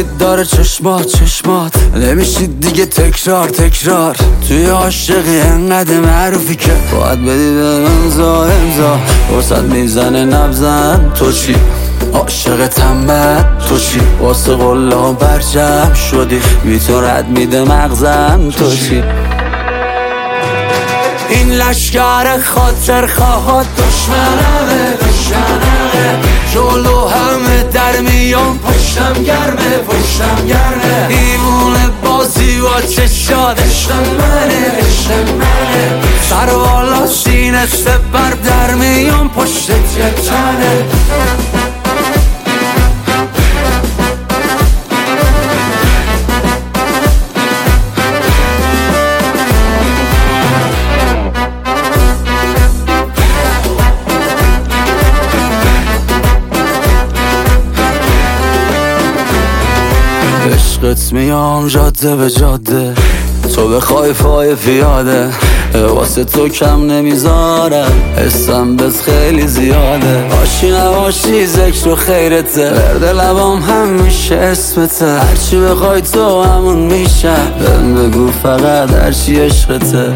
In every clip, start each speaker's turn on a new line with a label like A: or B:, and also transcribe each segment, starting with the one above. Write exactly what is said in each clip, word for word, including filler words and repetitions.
A: کلید داره چشمات چشمات نمیشید دیگه تکرار تکرار توی عاشقی انقدر معروفی که باید بدی به امضا امضا فرصت میزنه نبزن تو چی عاشق تنبت تو چی واسه قلا برجم شدی بی تو رد میده مغزم تو چی این لشکر خاطر خواهد دشمنمه دشمنمه جلو همه در میان پشتم گرمه پشتم گرمه ایمونه بازی و چشاد عشق منه عشق منه سر والا سینه سپر در میان پشت تنه عشقت میام جاده به جاده تو بخوای پای پیاده واسه تو کم نمیذارم حسم بس خیلی زیاده باشی نباشی ذکر و خیرته ورد لبام همیشه اسمته هرچی بخوای تو همون میشم بهم بگو فقط هرچی عشقته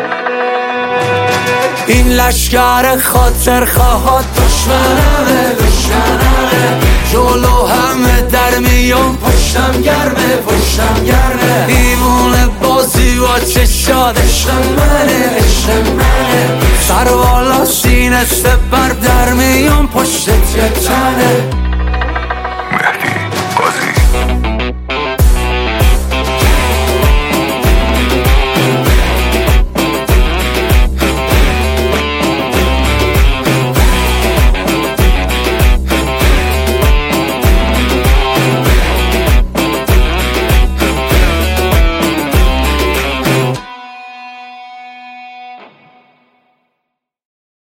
A: این لشکر خاطر خواهد دشمنمه دشمنمه جلو همه در میان پشتم گرمه پشتم گرمه ایمونه بازی و چشاد عشق منه عشق منه سر والا سینه سپر در میان پشت تنه